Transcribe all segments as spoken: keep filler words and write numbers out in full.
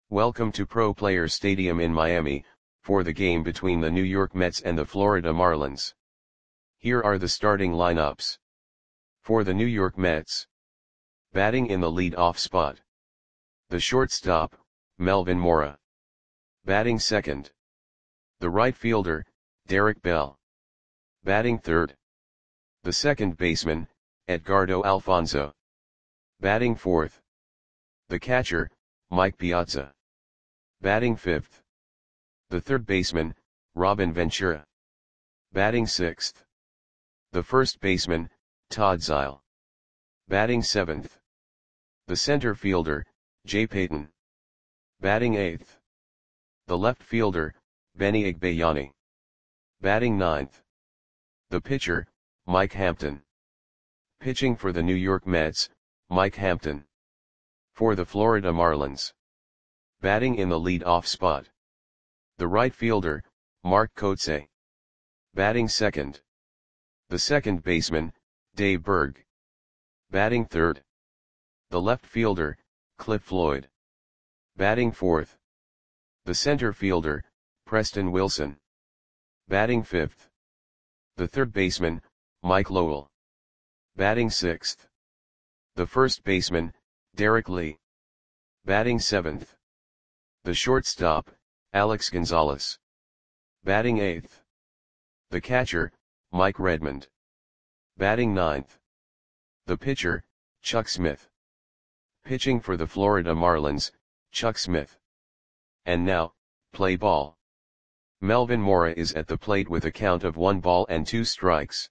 Welcome to Pro Players Stadium in Miami, for the game between the New York Mets and the Florida Marlins. Here are the starting lineups. For the New York Mets. Batting in the lead-off spot. The shortstop, Melvin Mora. Batting second. The right fielder, Derek Bell. Batting third. The second baseman, Edgardo Alfonzo. Batting fourth. The catcher, Mike Piazza. Batting fifth. The third baseman, Robin Ventura. Batting sixth. The first baseman, Todd Zeile. Batting seventh. The center fielder, Jay Payton. Batting eighth. The left fielder, Benny Igbayani. Batting ninth. The pitcher, Mike Hampton. Pitching for the New York Mets, Mike Hampton. For the Florida Marlins. Batting in the lead-off spot. The right fielder, Mark Kotsay. Batting second. The second baseman, Dave Berg. Batting third. The left fielder, Cliff Floyd. Batting fourth. The center fielder, Preston Wilson. Batting fifth. The third baseman, Mike Lowell. Batting sixth. The first baseman, Derek Lee. Batting seventh. The shortstop, Alex Gonzalez. Batting eighth. The catcher, Mike Redmond. Batting ninth. The pitcher, Chuck Smith. Pitching for the Florida Marlins, Chuck Smith. And now, play ball. Melvin Mora is at the plate with a count of one ball and two strikes.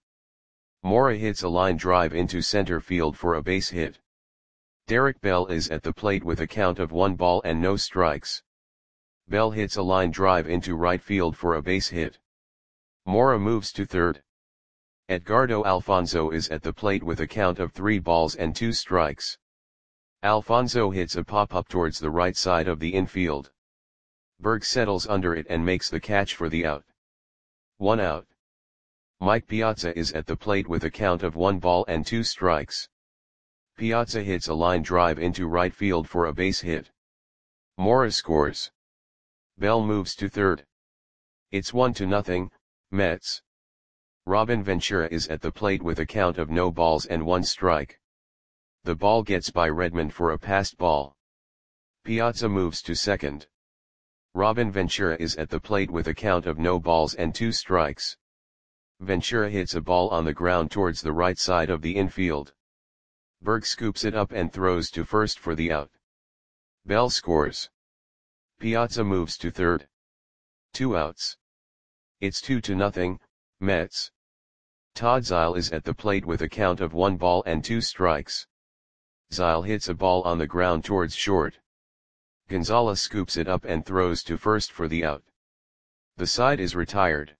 Mora hits a line drive into center field for a base hit. Derek Bell is at the plate with a count of one ball and no strikes. Bell hits a line drive into right field for a base hit. Mora moves to third. Edgardo Alfonzo is at the plate with a count of three balls and two strikes. Alfonzo hits a pop-up towards the right side of the infield. Berg settles under it and makes the catch for the out. One out. Mike Piazza is at the plate with a count of one ball and two strikes. Piazza hits a line drive into right field for a base hit. Mora scores. Bell moves to third. It's one to nothing, Mets. Robin Ventura is at the plate with a count of no balls and one strike. The ball gets by Redmond for a passed ball. Piazza moves to second. Robin Ventura is at the plate with a count of no balls and two strikes. Ventura hits a ball on the ground towards the right side of the infield. Berg scoops it up and throws to first for the out. Bell scores. Piazza moves to third. Two outs. It's two to nothing, Mets. Todd Zeile is at the plate with a count of one ball and two strikes. Zeile hits a ball on the ground towards short. Gonzalez scoops it up and throws to first for the out. The side is retired.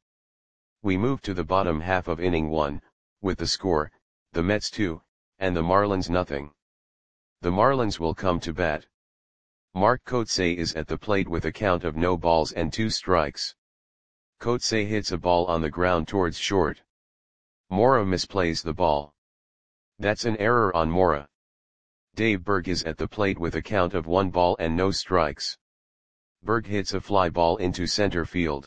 We move to the bottom half of inning one, with the score, the Mets two, and the Marlins nothing. The Marlins will come to bat. Mark Kotsay is at the plate with a count of no balls and two strikes. Kotsay hits a ball on the ground towards short. Mora misplays the ball. That's an error on Mora. Dave Berg is at the plate with a count of one ball and no strikes. Berg hits a fly ball into center field.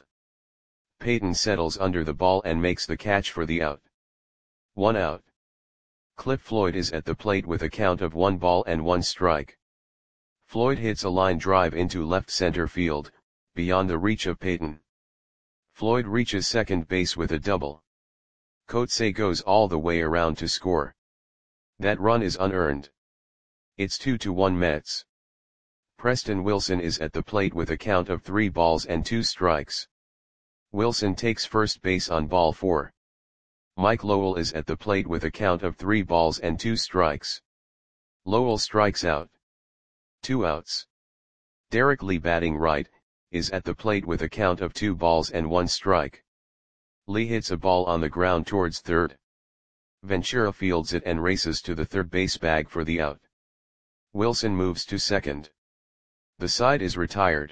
Payton settles under the ball and makes the catch for the out. One out. Cliff Floyd is at the plate with a count of one ball and one strike. Floyd hits a line drive into left center field, beyond the reach of Payton. Floyd reaches second base with a double. Kotsay goes all the way around to score. That run is unearned. It's two to one Mets. Preston Wilson is at the plate with a count of three balls and two strikes. Wilson takes first base on ball four. Mike Lowell is at the plate with a count of three balls and two strikes. Lowell strikes out. Two outs. Derek Lee, batting right, is at the plate with a count of two balls and one strike. Lee hits a ball on the ground towards third. Ventura fields it and races to the third base bag for the out. Wilson moves to second. The side is retired.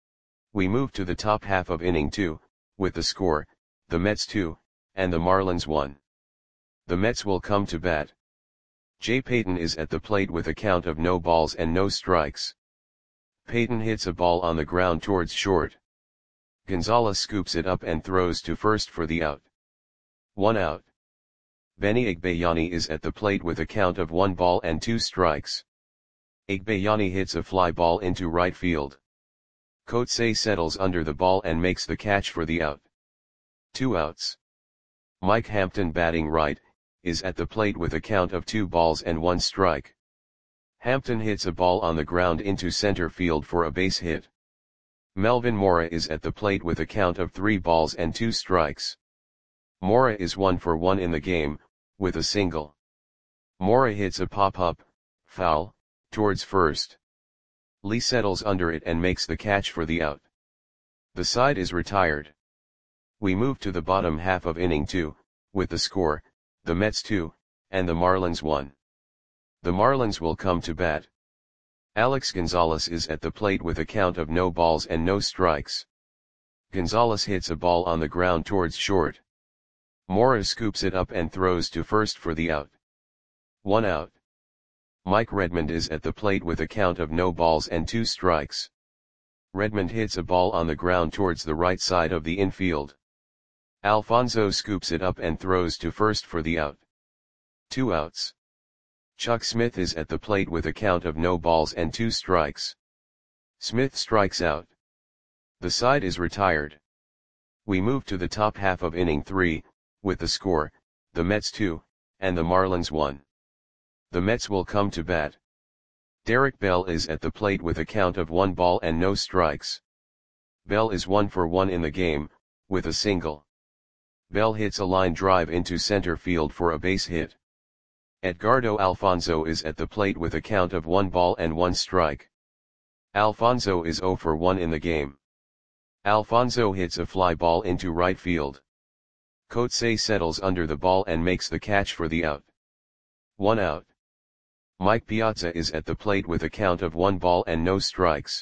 We move to the top half of inning two, with the score, the Mets two, and the Marlins one. The Mets will come to bat. Jay Payton is at the plate with a count of no balls and no strikes. Peyton hits a ball on the ground towards short. Gonzalez scoops it up and throws to first for the out. One out. Benny Igbayani is at the plate with a count of one ball and two strikes. Igbayani hits a fly ball into right field. Coetzee settles under the ball and makes the catch for the out. Two outs. Mike Hampton, batting right, is at the plate with a count of two balls and one strike. Hampton hits a ball on the ground into center field for a base hit. Melvin Mora is at the plate with a count of three balls and two strikes. Mora is one for one in the game, with a single. Mora hits a pop-up, foul, towards first. Lee settles under it and makes the catch for the out. The side is retired. We move to the bottom half of inning two, with the score, the Mets two, and the Marlins one. The Marlins will come to bat. Alex Gonzalez is at the plate with a count of no balls and no strikes. Gonzalez hits a ball on the ground towards short. Mora scoops it up and throws to first for the out. One out. Mike Redmond is at the plate with a count of no balls and two strikes. Redmond hits a ball on the ground towards the right side of the infield. Alfonso scoops it up and throws to first for the out. Two outs. Chuck Smith is at the plate with a count of no balls and two strikes. Smith strikes out. The side is retired. We move to the top half of inning three, with the score, the Mets two, and the Marlins one. The Mets will come to bat. Derek Bell is at the plate with a count of one ball and no strikes. Bell is one for one in the game, with a single. Bell hits a line drive into center field for a base hit. Edgardo Alfonso is at the plate with a count of one ball and one strike. Alfonso is zero for one in the game. Alfonso hits a fly ball into right field. Coetzee settles under the ball and makes the catch for the out. One out. Mike Piazza is at the plate with a count of one ball and no strikes.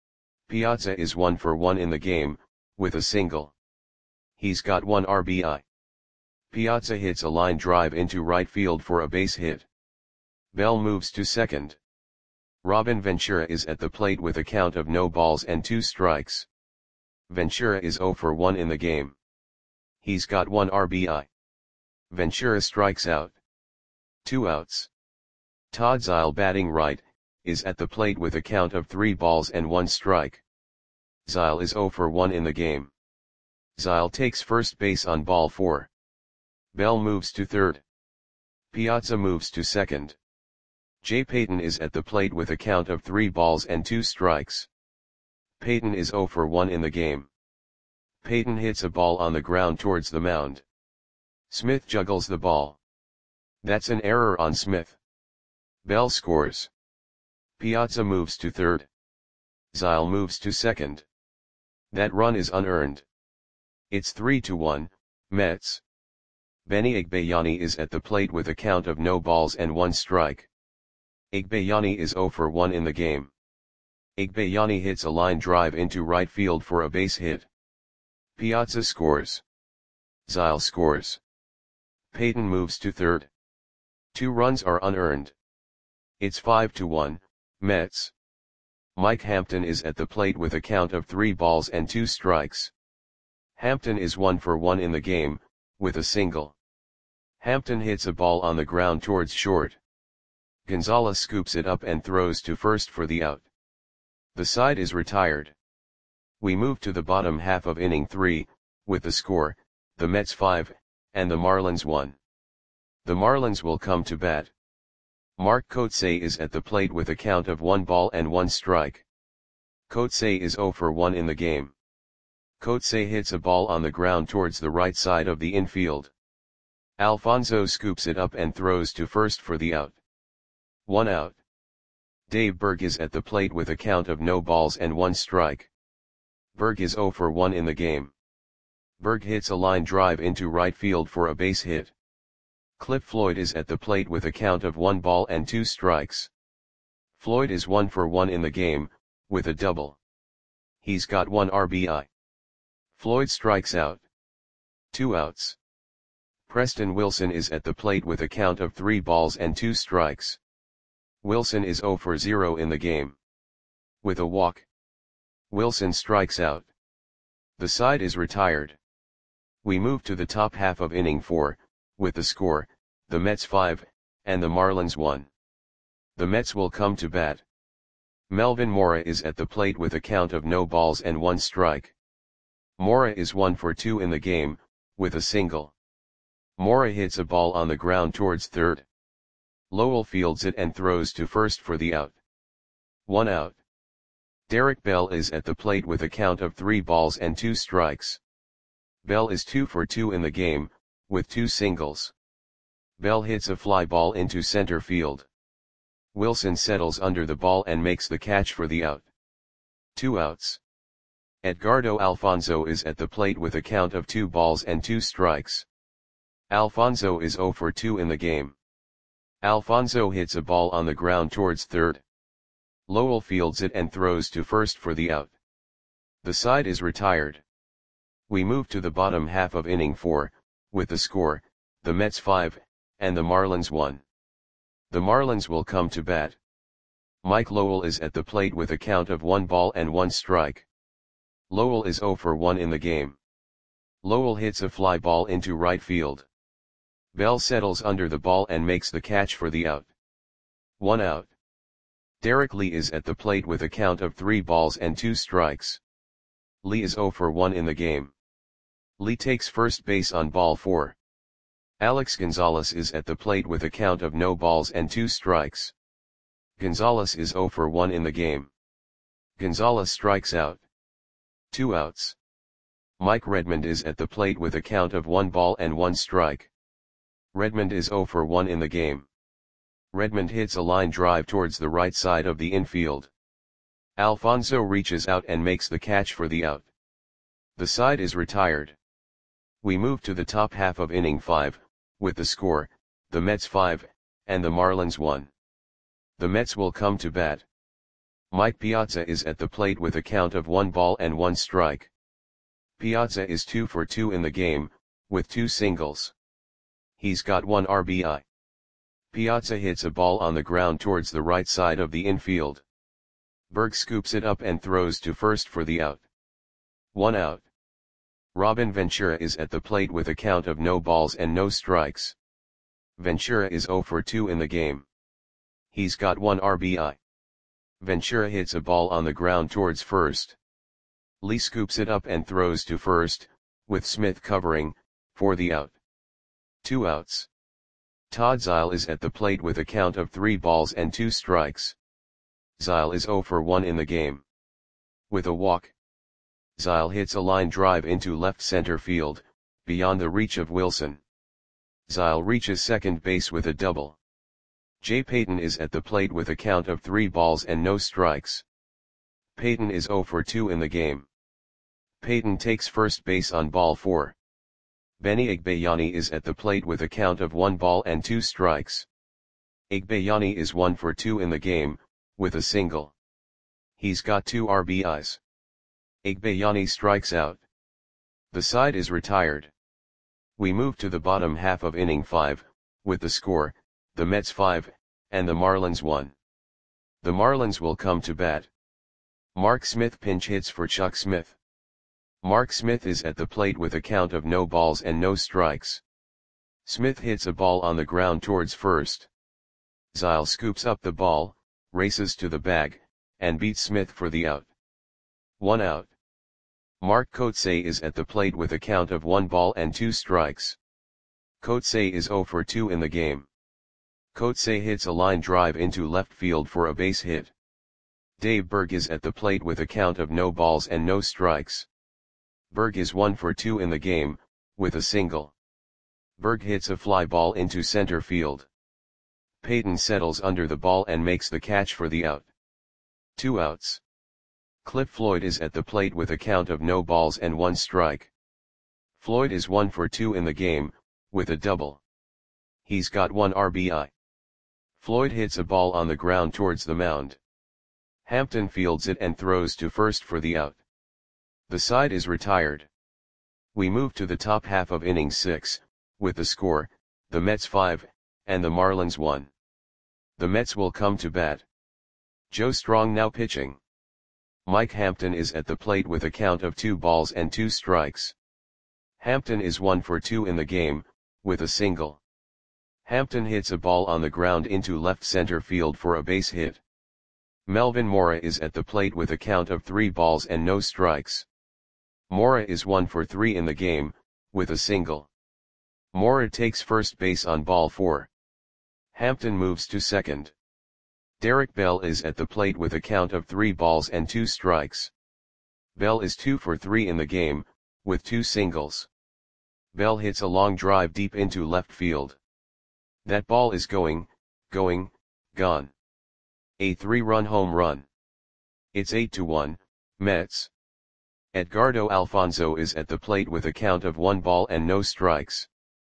Piazza is one for one in the game, with a single. He's got one R B I. Piazza hits a line drive into right field for a base hit. Bell moves to second. Robin Ventura is at the plate with a count of no balls and two strikes. Ventura is zero for one in the game. He's got one R B I. Ventura strikes out. Two outs. Todd Zeile, batting right, is at the plate with a count of three balls and one strike. Zeile is zero for one in the game. Zeile takes first base on ball four. Bell moves to third. Piazza moves to second. Jay Payton is at the plate with a count of three balls and two strikes. Payton is zero for one in the game. Payton hits a ball on the ground towards the mound. Smith juggles the ball. That's an error on Smith. Bell scores. Piazza moves to third. Zeile moves to second. That run is unearned. It's three to one, Mets. Benny Igbayani is at the plate with a count of no balls and one strike. Igbayani is zero for one in the game. Igbayani hits a line drive into right field for a base hit. Piazza scores. Zeile scores. Payton moves to third. Two runs are unearned. It's five to one, Mets. Mike Hampton is at the plate with a count of three balls and two strikes. Hampton is one for one in the game, with a single. Hampton hits a ball on the ground towards short. Gonzalez scoops it up and throws to first for the out. The side is retired. We move to the bottom half of inning three, with the score, the Mets five, and the Marlins one. The Marlins will come to bat. Mark Coetzee is at the plate with a count of one ball and one strike. Coetzee is zero for one in the game. Coetzee hits a ball on the ground towards the right side of the infield. Alfonso scoops it up and throws to first for the out. One out. Dave Berg is at the plate with a count of no balls and one strike. Berg is zero for one in the game. Berg hits a line drive into right field for a base hit. Cliff Floyd is at the plate with a count of one ball and two strikes. Floyd is one for one in the game, with a double. He's got one R B I. Floyd strikes out. Two outs. Preston Wilson is at the plate with a count of three balls and two strikes. Wilson is zero for zero in the game. With a walk, Wilson strikes out. The side is retired. We move to the top half of inning four, with the score, the Mets five, and the Marlins one. The Mets will come to bat. Melvin Mora is at the plate with a count of no balls and one strike. Mora is one for two in the game, with a single. Mora hits a ball on the ground towards third. Lowell fields it and throws to first for the out. One out. Derek Bell is at the plate with a count of three balls and two strikes. Bell is two for two in the game, with two singles. Bell hits a fly ball into center field. Wilson settles under the ball and makes the catch for the out. Two outs. Edgardo Alfonzo is at the plate with a count of two balls and two strikes. Alfonzo is zero for two in the game. Alfonzo hits a ball on the ground towards third. Lowell fields it and throws to first for the out. The side is retired. We move to the bottom half of inning four, with the score, the Mets five, and the Marlins one. The Marlins will come to bat. Mike Lowell is at the plate with a count of one ball and one strike. Lowell is zero for one in the game. Lowell hits a fly ball into right field. Bell settles under the ball and makes the catch for the out. One out. Derek Lee is at the plate with a count of three balls and two strikes. Lee is zero for one in the game. Lee takes first base on ball four. Alex Gonzalez is at the plate with a count of no balls and two strikes. Gonzalez is zero for one in the game. Gonzalez strikes out. Two outs. Mike Redmond is at the plate with a count of one ball and one strike. Redmond is zero for one in the game. Redmond hits a line drive towards the right side of the infield. Alfonzo reaches out and makes the catch for the out. The side is retired. We move to the top half of inning five, with the score, the Mets five, and the Marlins one. The Mets will come to bat. Mike Piazza is at the plate with a count of one ball and one strike. Piazza is two for two in the game, with two singles. He's got one R B I. Piazza hits a ball on the ground towards the right side of the infield. Berg scoops it up and throws to first for the out. One out. Robin Ventura is at the plate with a count of no balls and no strikes. Ventura is zero for two in the game. He's got one R B I. Ventura hits a ball on the ground towards first. Lee scoops it up and throws to first, with Smith covering, for the out. Two outs. Todd Zeile is at the plate with a count of three balls and two strikes. Zeile is zero for one in the game. With a walk, Zeile hits a line drive into left center field, beyond the reach of Wilson. Zeile reaches second base with a double. Jay Payton is at the plate with a count of three balls and no strikes. Payton is zero for two in the game. Payton takes first base on ball four. Benny Igbayani is at the plate with a count of one ball and two strikes. Igbayani is one for two in the game, with a single. He's got two R B Is. Igbayani strikes out. The side is retired. We move to the bottom half of inning five, with the score, the Mets five, and the Marlins one. The Marlins will come to bat. Mark Smith pinch hits for Chuck Smith. Mark Smith is at the plate with a count of no balls and no strikes. Smith hits a ball on the ground towards first. Zeile scoops up the ball, races to the bag, and beats Smith for the out. One out. Mark Kotsay is at the plate with a count of one ball and two strikes. Kotsay is zero for two in the game. Kotsay hits a line drive into left field for a base hit. Dave Berg is at the plate with a count of no balls and no strikes. Berg is one for two in the game, with a single. Berg hits a fly ball into center field. Payton settles under the ball and makes the catch for the out. Two outs. Cliff Floyd is at the plate with a count of no balls and one strike. Floyd is one for two in the game, with a double. He's got one R B I. Floyd hits a ball on the ground towards the mound. Hampton fields it and throws to first for the out. The side is retired. We move to the top half of inning six, with the score, the Mets five, and the Marlins one. The Mets will come to bat. Joe Strong now pitching. Mike Hampton is at the plate with a count of two balls and two strikes. Hampton is one for two in the game, with a single. Hampton hits a ball on the ground into left center field for a base hit. Melvin Mora is at the plate with a count of three balls and no strikes. Mora is one for three in the game, with a single. Mora takes first base on ball four. Hampton moves to second. Derek Bell is at the plate with a count of three balls and two strikes. Bell is two for three in the game, with two singles. Bell hits a long drive deep into left field. That ball is going, going, gone. A three-run home run. It's eight to one, Mets. Edgardo Alfonzo is at the plate with a count of one ball and no strikes.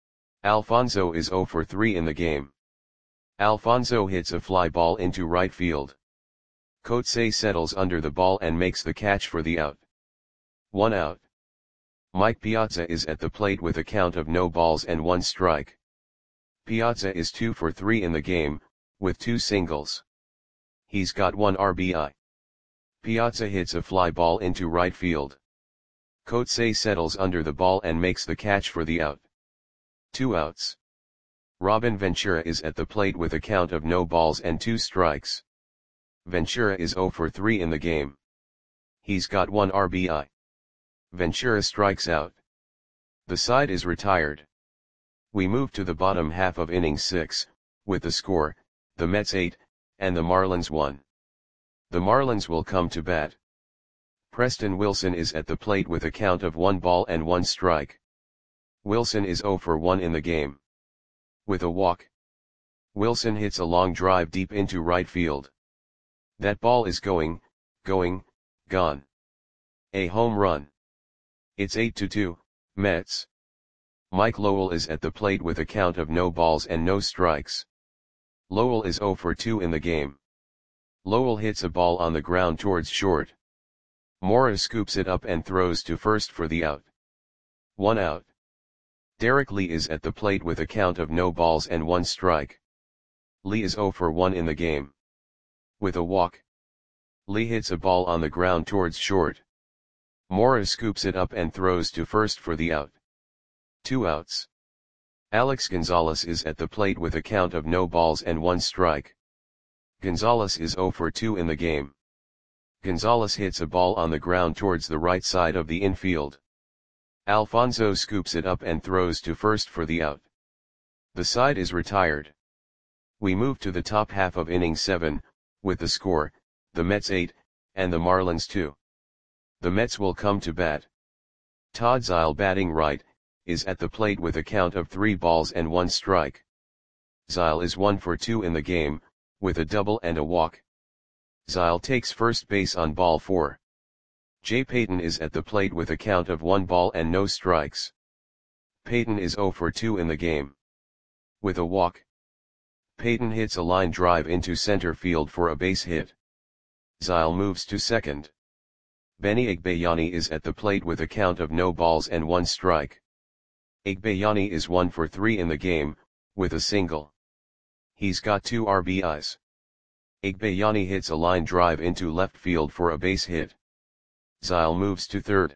Alfonzo is zero for three in the game. Alfonzo hits a fly ball into right field. Kotze settles under the ball and makes the catch for the out. One out. Mike Piazza is at the plate with a count of no balls and one strike. Piazza is two for three in the game, with two singles. He's got one R B I. Piazza hits a fly ball into right field. Kotze settles under the ball and makes the catch for the out. Two outs. Robin Ventura is at the plate with a count of no balls and two strikes. Ventura is zero for three in the game. He's got one R B I. Ventura strikes out. The side is retired. We move to the bottom half of inning six, with the score, the Mets eight, and the Marlins one. The Marlins will come to bat. Preston Wilson is at the plate with a count of one ball and one strike. Wilson is zero for one in the game. With a walk. Wilson hits a long drive deep into right field. That ball is going, going, gone. A home run. It's eight to two, Mets. Mike Lowell is at the plate with a count of no balls and no strikes. Lowell is zero for two in the game. Lowell hits a ball on the ground towards short. Mora scoops it up and throws to first for the out. One out. Derek Lee is at the plate with a count of no balls and one strike. Lee is zero for one in the game. With a walk. Lee hits a ball on the ground towards short. Mora scoops it up and throws to first for the out. Two outs. Alex Gonzalez is at the plate with a count of no balls and one strike. Gonzalez is zero for two in the game. Gonzalez hits a ball on the ground towards the right side of the infield. Alfonzo scoops it up and throws to first for the out. The side is retired. We move to the top half of inning seven, with the score, the Mets eight, and the Marlins two. The Mets will come to bat. Todd Zeile, batting right, is at the plate with a count of three balls and one strike. Zeile is one for two in the game, with a double and a walk. Zeile takes first base on ball four. Jay Payton is at the plate with a count of one ball and no strikes. Payton is zero for two in the game. With a walk. Payton hits a line drive into center field for a base hit. Zeile moves to second. Benny Igbayani is at the plate with a count of no balls and one strike. Igbayani is one for three in the game, with a single. He's got two R B Is. Igbayani hits a line drive into left field for a base hit. Zeile moves to third.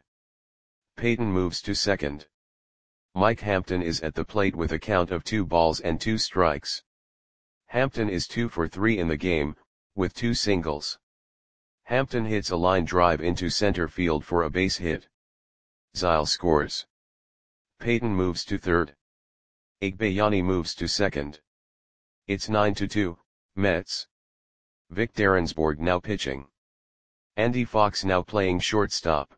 Payton moves to second. Mike Hampton is at the plate with a count of two balls and two strikes. Hampton is two for three in the game, with two singles. Hampton hits a line drive into center field for a base hit. Zeile scores. Payton moves to third. Igbayani moves to second. It's nine to two, Mets. Vic Derensborg now pitching. Andy Fox now playing shortstop.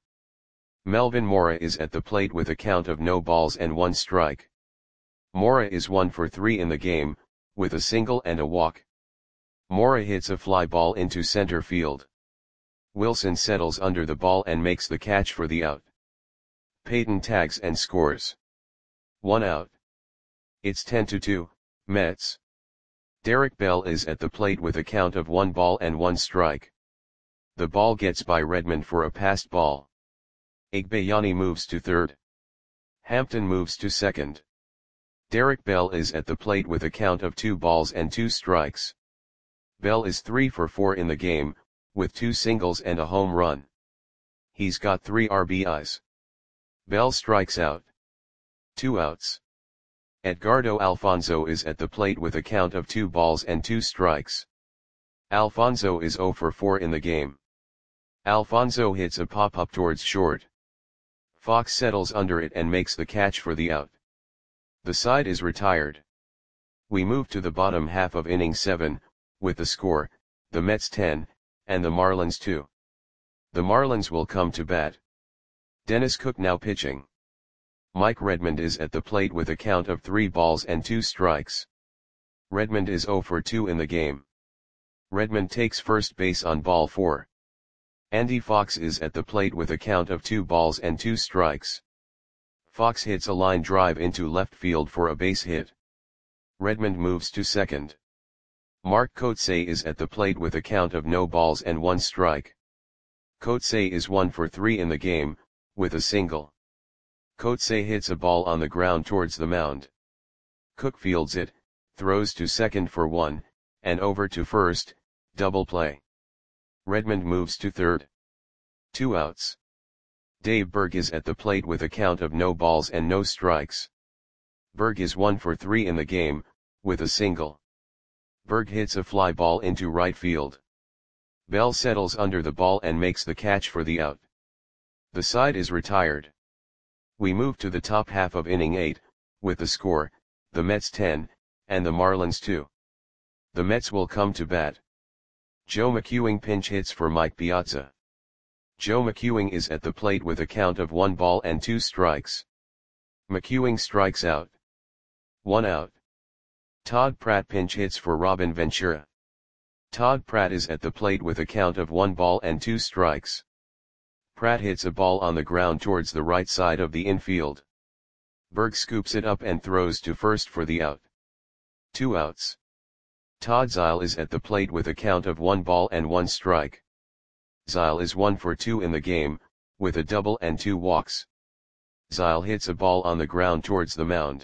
Melvin Mora is at the plate with a count of no balls and one strike. Mora is one for three in the game, with a single and a walk. Mora hits a fly ball into center field. Wilson settles under the ball and makes the catch for the out. Payton tags and scores. One out. It's ten to two, Mets. Derek Bell is at the plate with a count of one ball and one strike. The ball gets by Redmond for a passed ball. Igbayani moves to third. Hampton moves to second. Derek Bell is at the plate with a count of two balls and two strikes. Bell is three for four in the game, with two singles and a home run. He's got three R B Is. Bell strikes out. Two outs. Edgardo Alfonzo is at the plate with a count of two balls and two strikes. Alfonzo is zero for four in the game. Alfonzo hits a pop-up towards short. Fox settles under it and makes the catch for the out. The side is retired. We move to the bottom half of inning seven, with the score, the Mets ten, and the Marlins two. The Marlins will come to bat. Dennis Cook now pitching. Mike Redmond is at the plate with a count of three balls and two strikes. Redmond is zero for two in the game. Redmond takes first base on ball four. Andy Fox is at the plate with a count of two balls and two strikes. Fox hits a line drive into left field for a base hit. Redmond moves to second. Mark Kotsay is at the plate with a count of no balls and one strike. Kotsay is one for three in the game, with a single. Kotsay hits a ball on the ground towards the mound. Cook fields it, throws to second for one, and over to first, double play. Redmond moves to third. Two outs. Dave Berg is at the plate with a count of no balls and no strikes. Berg is one for three in the game, with a single. Berg hits a fly ball into right field. Bell settles under the ball and makes the catch for the out. The side is retired. We move to the top half of inning eight, with the score, the Mets ten, and the Marlins two. The Mets will come to bat. Joe McEwing pinch hits for Mike Piazza. Joe McEwing is at the plate with a count of one ball and two strikes. McEwing strikes out. One out. Todd Pratt pinch hits for Robin Ventura. Todd Pratt is at the plate with a count of one ball and two strikes. Pratt hits a ball on the ground towards the right side of the infield. Berg scoops it up and throws to first for the out. Two outs. Todd Zeile is at the plate with a count of one ball and one strike. Zeile is one for two in the game, with a double and two walks. Zeile hits a ball on the ground towards the mound.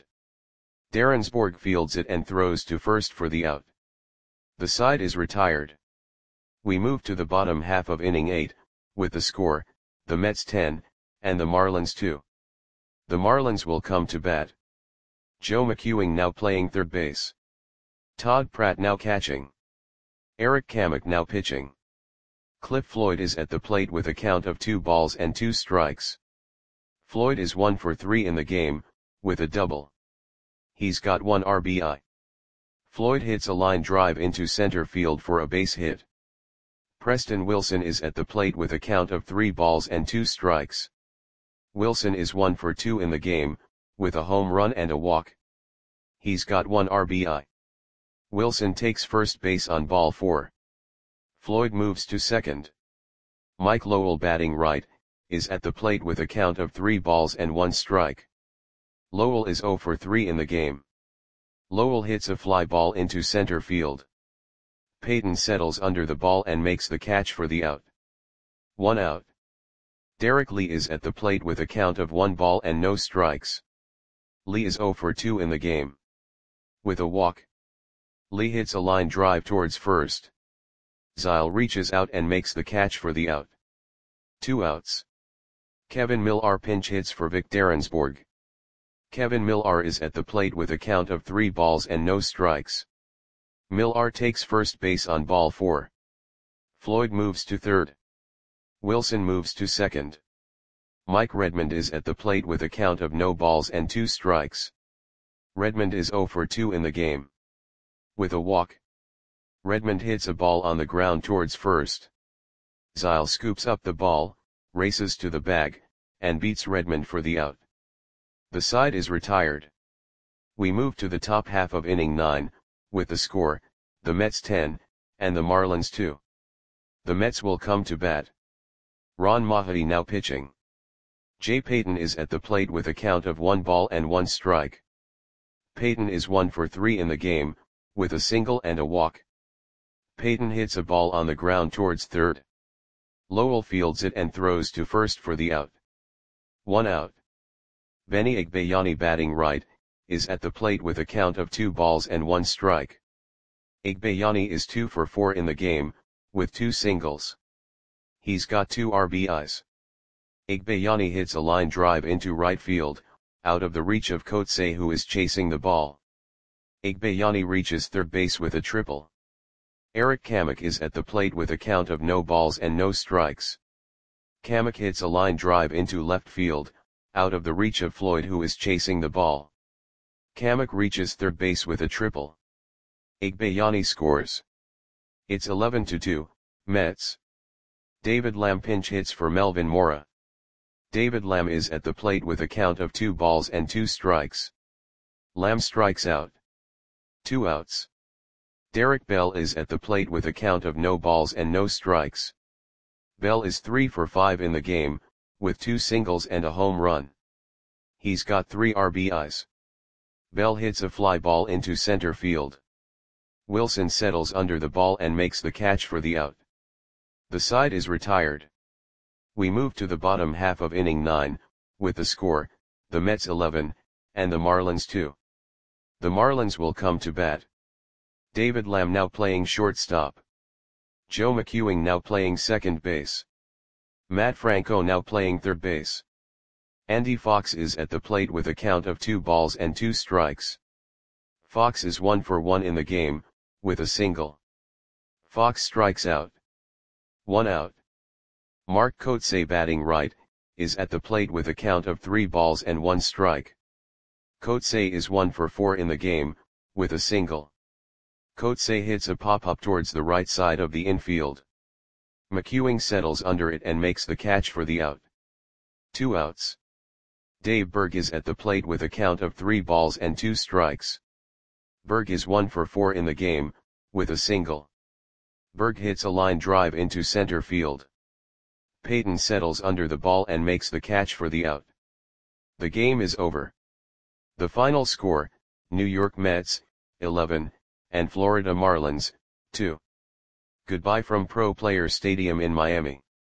Derensborg fields it and throws to first for the out. The side is retired. We move to the bottom half of inning eight, with the score, the Mets ten, and the Marlins two. The Marlins will come to bat. Joe McEwing now playing third base. Todd Pratt now catching. Eric Kamek now pitching. Cliff Floyd is at the plate with a count of two balls and two strikes. Floyd is one for three in the game, with a double. He's got one R B I. Floyd hits a line drive into center field for a base hit. Preston Wilson is at the plate with a count of three balls and two strikes. Wilson is one for two in the game, with a home run and a walk. He's got one R B I. Wilson takes first base on ball four. Floyd moves to second. Mike Lowell batting right, is at the plate with a count of three balls and one strike. Lowell is zero for three in the game. Lowell hits a fly ball into center field. Payton settles under the ball and makes the catch for the out. One out. Derek Lee is at the plate with a count of one ball and no strikes. Lee is zero for two in the game. With a walk. Lee hits a line drive towards first. Zeile reaches out and makes the catch for the out. Two outs. Kevin Millar pinch hits for Vic Derensborg. Kevin Millar is at the plate with a count of three balls and no strikes. Millar takes first base on ball four. Floyd moves to third. Wilson moves to second. Mike Redmond is at the plate with a count of no balls and two strikes. Redmond is zero for two in the game. With a walk. Redmond hits a ball on the ground towards first. Zeile scoops up the ball, races to the bag, and beats Redmond for the out. The side is retired. We move to the top half of inning nine, with the score, the Mets ten, and the Marlins two. The Mets will come to bat. Ron Mahetti now pitching. Jay Payton is at the plate with a count of one ball and one strike. Payton is one for three in the game, with a single and a walk. Payton hits a ball on the ground towards third. Lowell fields it and throws to first for the out. One out. Benny Igbayani batting right, is at the plate with a count of two balls and one strike. Igbayani is two for four in the game, with two singles. He's got two R B Is. Igbayani hits a line drive into right field, out of the reach of Kotsay, who is chasing the ball. Igbayani reaches third base with a triple. Eric Kamek is at the plate with a count of no balls and no strikes. Kamek hits a line drive into left field, out of the reach of Floyd, who is chasing the ball. Kamek reaches third base with a triple. Igbayani scores. It's eleven to two, Mets. David Lamb pinch hits for Melvin Mora. David Lamb is at the plate with a count of two balls and two strikes. Lamb strikes out. Two outs. Derek Bell is at the plate with a count of no balls and no strikes. Bell is three for five in the game, with two singles and a home run. He's got three R B Is. Bell hits a fly ball into center field. Wilson settles under the ball and makes the catch for the out. The side is retired. We move to the bottom half of inning nine, with the score, the Mets eleven, and the Marlins two. The Marlins will come to bat. David Lamb now playing shortstop. Joe McEwing now playing second base. Matt Franco now playing third base. Andy Fox is at the plate with a count of two balls and two strikes. Fox is one for one in the game, with a single. Fox strikes out. One out. Mark Kotsay, batting right, is at the plate with a count of three balls and one strike. Kotsay is one for four in the game, with a single. Kotsay hits a pop-up towards the right side of the infield. McEwing settles under it and makes the catch for the out. Two outs. Dave Berg is at the plate with a count of three balls and two strikes. Berg is one for four in the game, with a single. Berg hits a line drive into center field. Payton settles under the ball and makes the catch for the out. The game is over. The final score, New York Mets, eleven, and Florida Marlins, two. Goodbye from Pro Player Stadium in Miami.